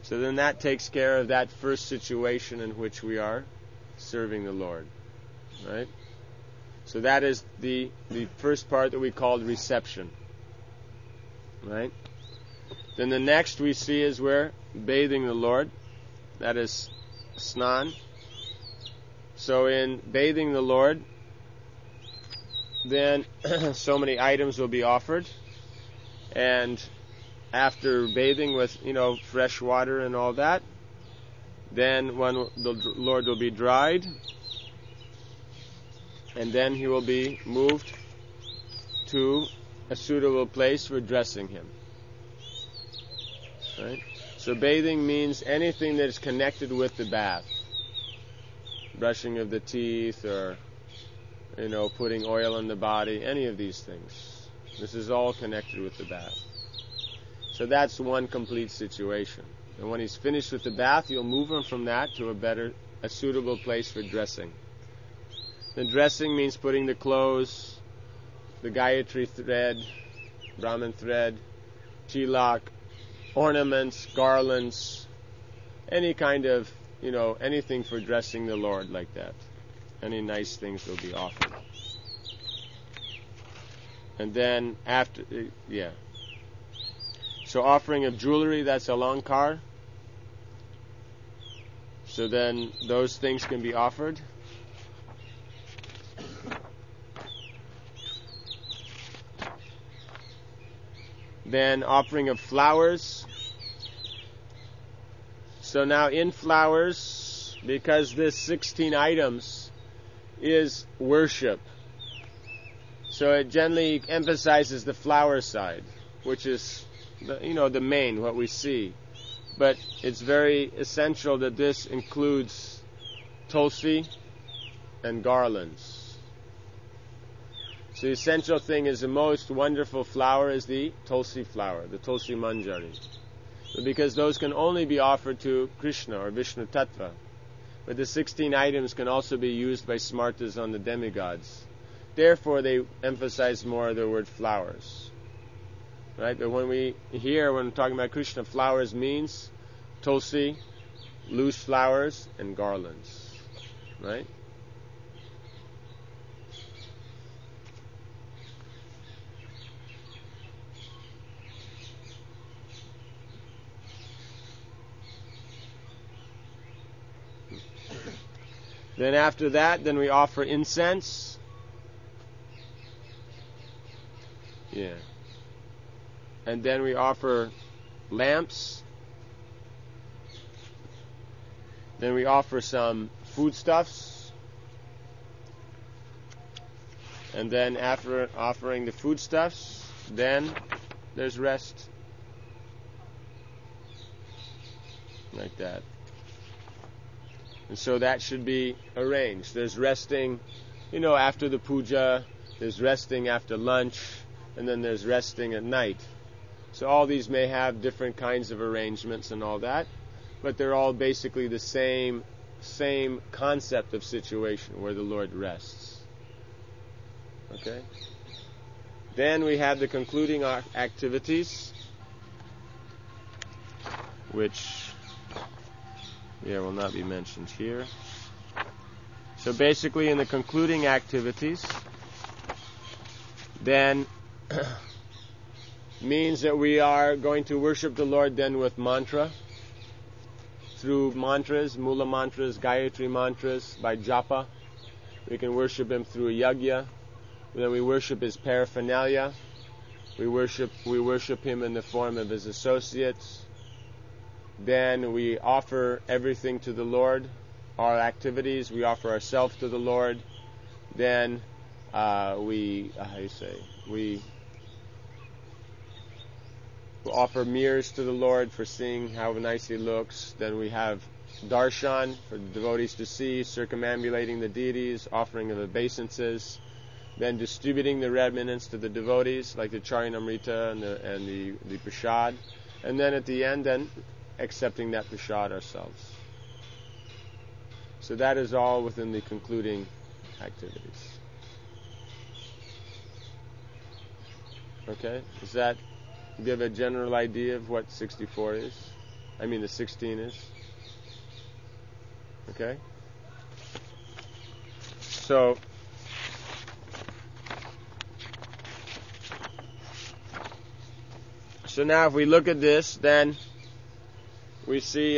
So then that takes care of that first situation in which we are serving the Lord. Right? So that is the first part that we called reception. Right? Then the next we see is we're bathing the Lord. That is snan. So in bathing the Lord, then so many items will be offered. And after bathing with, fresh water and all that, then when the Lord will be dried, and then he will be moved to a suitable place for dressing him. Right? So bathing means anything that is connected with the bath. Brushing of the teeth, or putting oil on the body, any of these things. This is all connected with the bath. So that's one complete situation. And when he's finished with the bath, you'll move him from that to a suitable place for dressing. The dressing means putting the clothes, the Gayatri thread, Brahman thread, tilak, ornaments, garlands, any kind of, anything for dressing the Lord like that. Any nice things will be offered. And then after, So offering of jewelry, that's alankar. So then those things can be offered. Then offering of flowers. So now in flowers, because this 16 items is worship, so it generally emphasizes the flower side, which is the main, what we see. But it's very essential that this includes tulsi and garlands. So the essential thing is the most wonderful flower is the tulsi flower, the tulsi manjari. Because those can only be offered to Krishna or Vishnu Tattva. But the 16 items can also be used by smartas on the demigods. Therefore, they emphasize more the word flowers. Right? But when we're talking about Krishna, flowers means tulsi, loose flowers, and garlands. Right? Then after that, then we offer incense. And then we offer lamps. Then we offer some foodstuffs. And then after offering the foodstuffs, then there's rest. Like that. And so that should be arranged. There's resting, after the puja. There's resting after lunch. And then there's resting at night. So all these may have different kinds of arrangements and all that. But they're all basically the same concept of situation where the Lord rests. Okay? Then we have the concluding activities, which will not be mentioned here. So basically in the concluding activities, then means that we are going to worship the Lord then with mantra, through mantras, mula mantras, Gayatri mantras, by japa. We can worship Him through a yajna. Then we worship His paraphernalia. We worship Him in the form of His associates. Then we offer everything to the Lord, our activities. We offer ourselves to the Lord. Then we offer mirrors to the Lord for seeing how nice He looks. Then we have darshan for the devotees to see, circumambulating the deities, offering of obeisances, then distributing the remnants to the devotees, like the charanamrita and the prasad, and then at the end, then accepting that prasad ourselves. So that is all within the concluding activities. Okay? Does that give a general idea of what 64 is? I mean the 16 is. Okay? So now if we look at this, then we see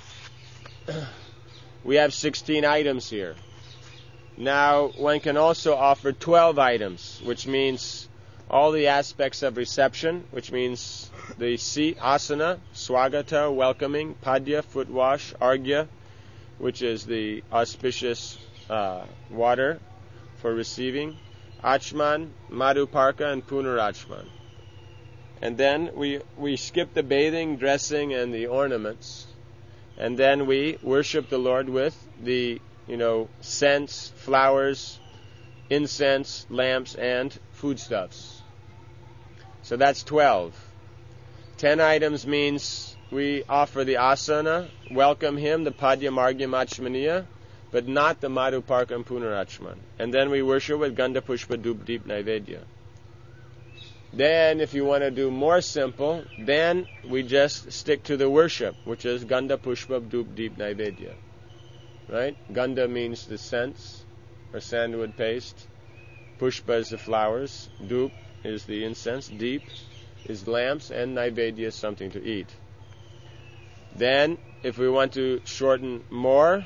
we have 16 items here. Now one can also offer 12 items, which means all the aspects of reception, which means the seat, asana, swagata, welcoming, padya, foot wash, argya, which is the auspicious water for receiving, achman, madhuparka, and punarachman. And then we skip the bathing, dressing, and the ornaments. And then we worship the Lord with the, scents, flowers, incense, lamps, and foodstuffs. So that's 12. 10 items means we offer the asana, welcome him, the padya, margya, machmaniya, but not the madhuparka and punarachman. And then we worship with gandha, pushpa, dhup, deep, naivedya. Then, if you want to do more simple, then we just stick to the worship, which is gandha, pushpa, dhup, deep, naivedya. Right? Gandha means the scents, or sandalwood paste. Pushpa is the flowers. Dhup is the incense. Deep is lamps, and naivedya is something to eat. Then, if we want to shorten more,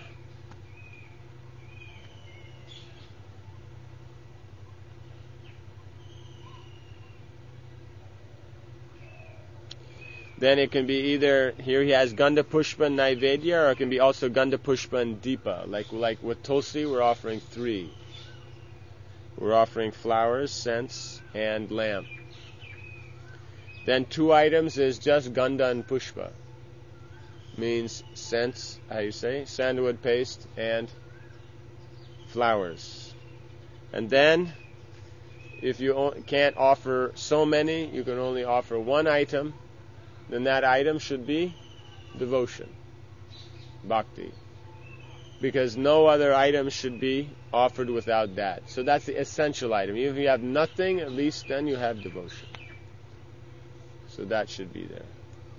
then it can be either, here he has Gandha Pushpa and Naivedya, or it can be also Gandha Pushpa and Deepa. Like with Tulsi, we're offering 3. We're offering flowers, scents, and lamp. Then 2 items is just Gandha and Pushpa. Means scents, sandalwood paste, and flowers. And then, if you can't offer so many, you can only offer 1 item, then that item should be devotion, bhakti. Because no other item should be offered without that. So that's the essential item. Even if you have nothing, at least then you have devotion. So that should be there.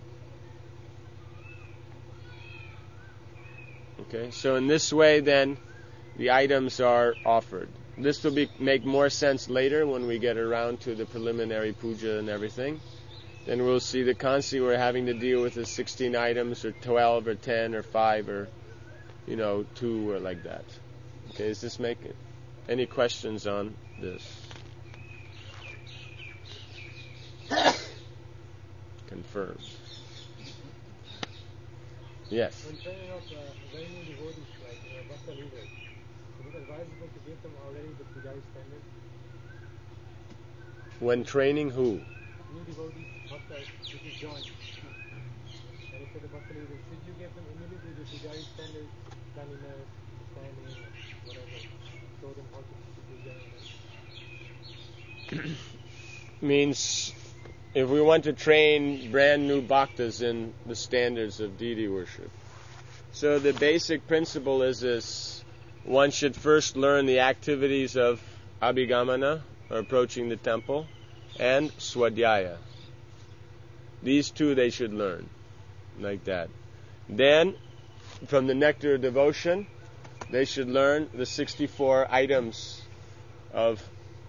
Okay, so in this way then, the items are offered. This will make more sense later when we get around to the preliminary puja and everything. Then we'll see the kansi we're having to deal with is 16 items, or 12, or 10, or 5, or 2, or like that. Okay, does this make it? Any questions on this? Confirmed. Yes. When training of very new devotees, like bhakta leaders, is it advisable to give them already the pujari standard? When training who? New devotees, bhaktas, which is joined. And if the bhakta leaders, should you give them immediately the pujari standard, cleanliness, standing, whatever, show them how to do puja? Means, if we want to train brand new bhaktas in the standards of deity worship. So the basic principle is this: one should first learn the activities of abhigamana, or approaching the temple, and swadhyaya. These 2 they should learn, like that. Then, from the nectar of devotion, they should learn the 64 items of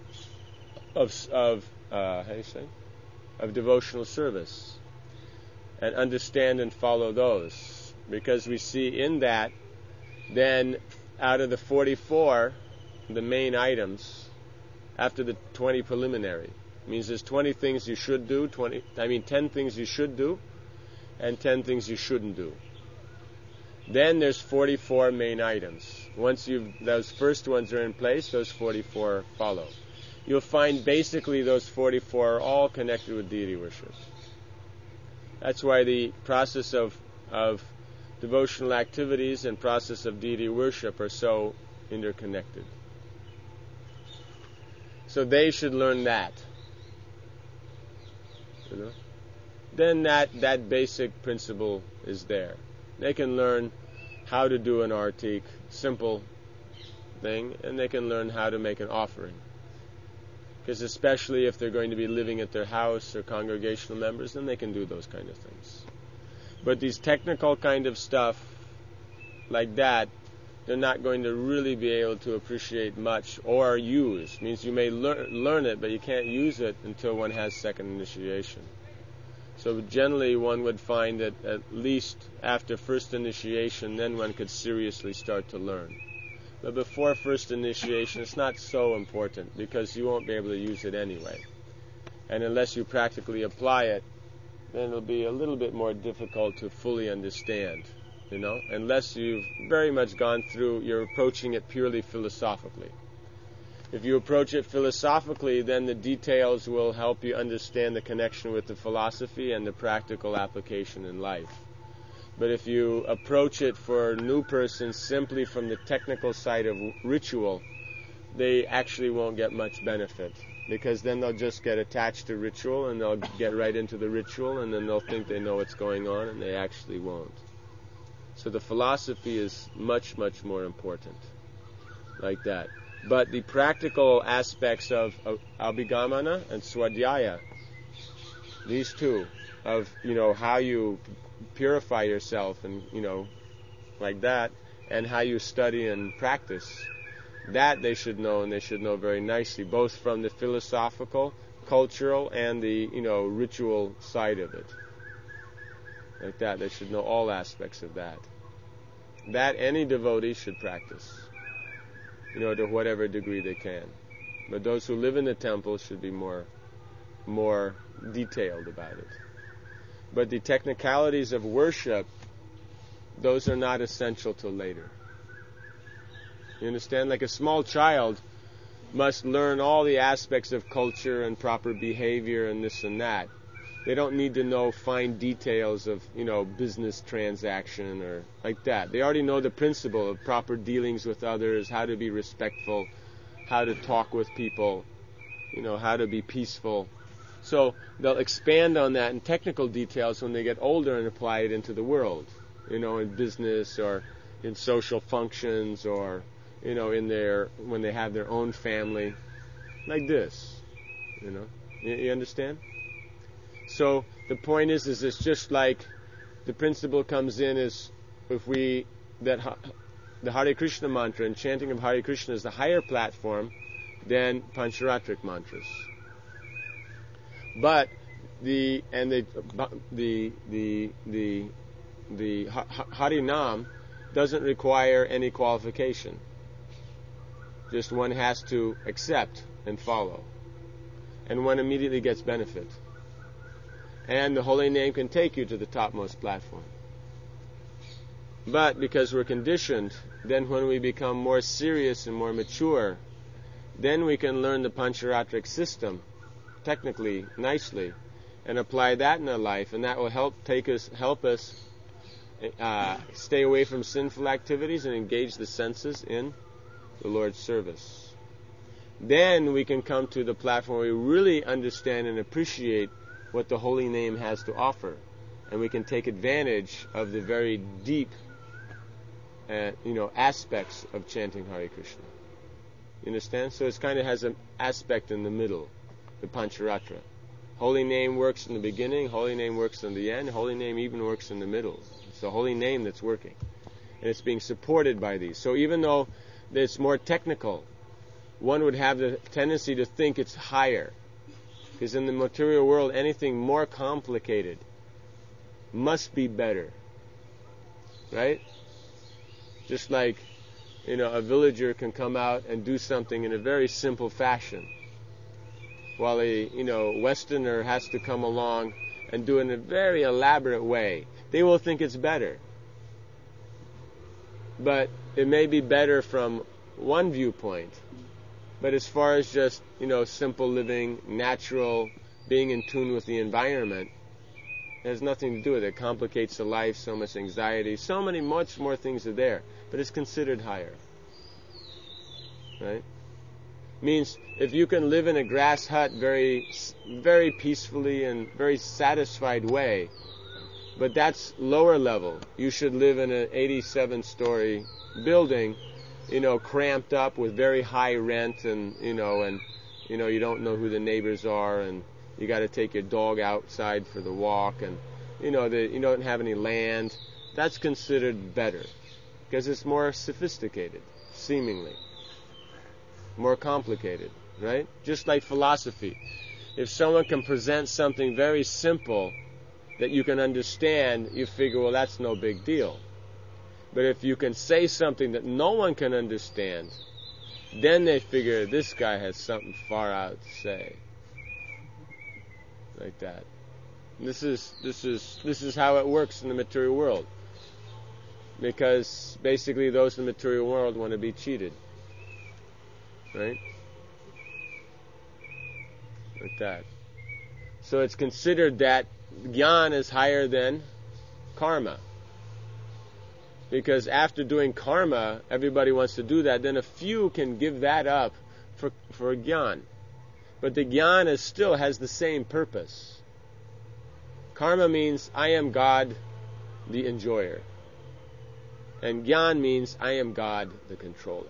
devotional service, and understand and follow those. Because we see in that, then out of the 44, the main items, after the 20 preliminary, means there's 20 things you should do, 10 things you should do, and 10 things you shouldn't do. Then there's 44 main items. Once those first ones are in place, those 44 follow. You'll find basically those 44 are all connected with deity worship. That's why the process of devotional activities and process of deity worship are so interconnected. So they should learn that. Then that basic principle is there. They can learn how to do an artik, simple thing, and they can learn how to make an offering. Because especially if they're going to be living at their house or congregational members, then they can do those kind of things. But these technical kind of stuff like that, they're not going to really be able to appreciate much or use. Means you may learn it, but you can't use it until one has second initiation. So generally one would find that at least after first initiation, then one could seriously start to learn. But before first initiation, it's not so important because you won't be able to use it anyway. And unless you practically apply it, then it'll be a little bit more difficult to fully understand, unless you've very much gone through, you're approaching it purely philosophically. If you approach it philosophically, then the details will help you understand the connection with the philosophy and the practical application in life. But if you approach it for new persons simply from the technical side of ritual, they actually won't get much benefit, because then they'll just get attached to ritual and they'll get right into the ritual and then they'll think they know what's going on and they actually won't. So the philosophy is much, much more important, like that. But the practical aspects of Abhigamana and Swadhyaya, these two, of, how you purify yourself and, like that, and how you study and practice, that they should know, and they should know very nicely, both from the philosophical, cultural, and the, ritual side of it. Like that, they should know all aspects of that. That any devotee should practice, to whatever degree they can. But those who live in the temple should be more detailed about it. But the technicalities of worship, those are not essential till later. You understand? Like a small child must learn all the aspects of culture and proper behavior and this and that. They don't need to know fine details of, business transaction or like that. They already know the principle of proper dealings with others, how to be respectful, how to talk with people, how to be peaceful. So they'll expand on that in technical details when they get older and apply it into the world, in business or in social functions or, when they have their own family, like this, You understand? So the point is it's just like the principle comes in is the Hare Krishna mantra and chanting of Hare Krishna is the higher platform than Pancharatric mantras. But the Harinam doesn't require any qualification. Just one has to accept and follow. And one immediately gets benefit. And the holy name can take you to the topmost platform. But because we're conditioned, then when we become more serious and more mature, then we can learn the Pancharatric system technically, nicely, and apply that in our life, and that will help us stay away from sinful activities and engage the senses in the Lord's service. Then we can come to the platform where we really understand and appreciate what the holy name has to offer, and we can take advantage of the very deep aspects of chanting Hare Krishna. You understand? So it kind of has an aspect in the middle, the Pancharatra. Holy name works in the beginning, holy name works in the end, holy name even works in the middle. It's the holy name that's working. And it's being supported by these. So even though it's more technical, one would have the tendency to think it's higher. Because in the material world, anything more complicated must be better. Right? Just like, a villager can come out and do something in a very simple fashion, while a Westerner has to come along and do it in a very elaborate way. They will think it's better. But it may be better from one viewpoint. But as far as just, simple living, natural, being in tune with the environment, it has nothing to do with it. It complicates the life, so much anxiety, much more things are there. But it's considered higher. Right? Means if you can live in a grass hut very, very peacefully and very satisfied way, but that's lower level. You should live in an 87-story building, cramped up with very high rent and you don't know who the neighbors are and you got to take your dog outside for the walk and you don't have any land, that's considered better because it's more sophisticated, seemingly. More complicated, right? Just like philosophy. If someone can present something very simple that you can understand, you figure, well, that's no big deal. But if you can say something that no one can understand, then they figure this guy has something far out to say. Like that. This is how it works in the material world. Because basically those in the material world want to be cheated. Right? Like that. So it's considered that Gyan is higher than karma. Because after doing karma, everybody wants to do that, then a few can give that up for Gyan. But the Gyan still has the same purpose. Karma means I am God, the enjoyer. And Gyan means I am God, the controller.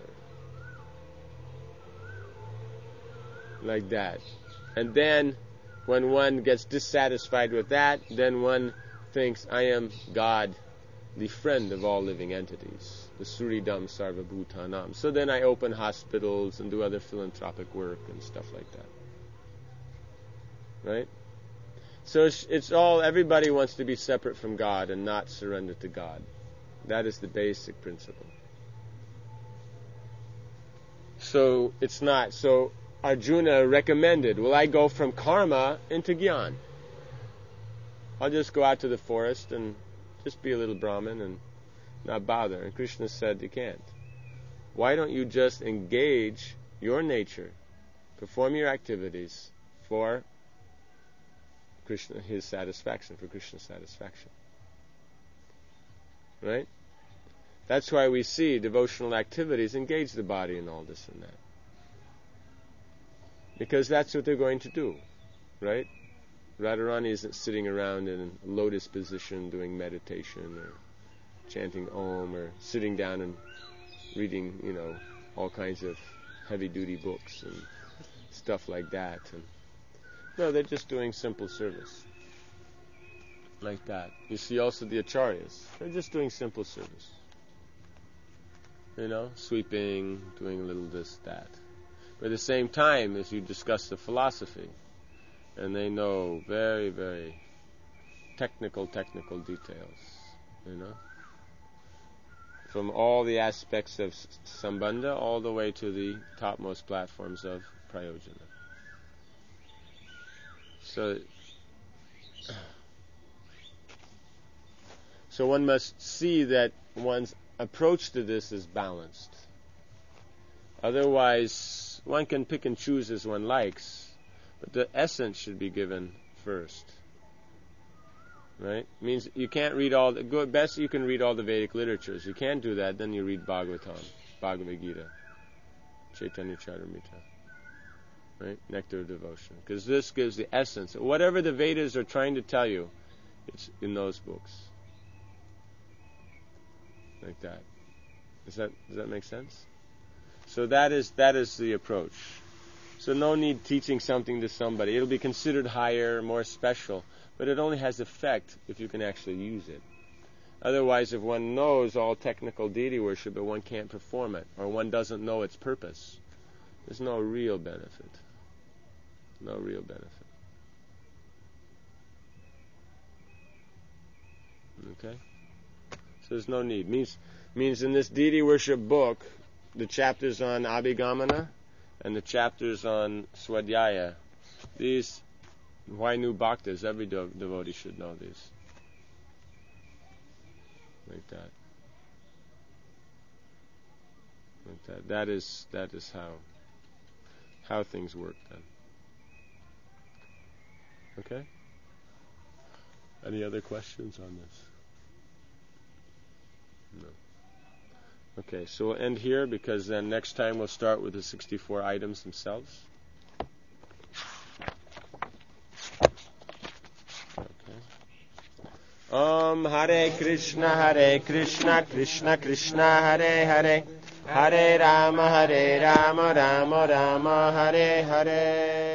Like that. And then, when one gets dissatisfied with that, then one thinks I am God, the friend of all living entities, the Suridam Sarva Bhutanam. So then I open hospitals and do other philanthropic work and stuff like that. Right? So it's all, everybody wants to be separate from God and not surrender to God. That is the basic principle. So it's not. So Arjuna recommended, will I go from karma into Gyan? I'll just go out to the forest and just be a little Brahmin and not bother. And Krishna said, you can't. Why don't you just engage your nature, perform your activities for Krishna, his satisfaction, for Krishna's satisfaction. Right? That's why we see devotional activities engage the body in all this and that. Because that's what they're going to do. Right? Radharani isn't sitting around in a lotus position doing meditation or chanting Om or sitting down and reading, all kinds of heavy-duty books and stuff like that. And no, they're just doing simple service. Like that. You see also the acharyas. They're just doing simple service. Sweeping, doing a little this, that. But at the same time, as you discuss the philosophy, and they know very, very technical details, from all the aspects of Sambandha all the way to the topmost platforms of Prayojana. So one must see that one's approach to this is balanced. Otherwise, one can pick and choose as one likes, but the essence should be given first. Right? Means you can't read best you can read all the Vedic literatures. You can't do that, then you read Bhagavatam, Bhagavad Gita, Chaitanya Charitamrita. Right? Nectar of Devotion. Because this gives the essence. Whatever the Vedas are trying to tell you, it's in those books. Like that. Does that make sense? So that is the approach. So no need teaching something to somebody. It'll be considered higher, more special, but it only has effect if you can actually use it. Otherwise, if one knows all technical deity worship but one can't perform it, or one doesn't know its purpose, there's no real benefit. No real benefit. Okay? So there's no need. Means in this deity worship book, the chapters on Abhigamana and the chapters on Swadhyaya, these, why new bhaktas? Every devotee should know these. Like that. Like that. That is how things work then. Okay? Any other questions on this? No. Okay, so we'll end here because then next time we'll start with the 64 items themselves. Okay. Hare Krishna, Krishna Krishna, Hare Hare, Hare Rama, Rama Rama, Hare Hare.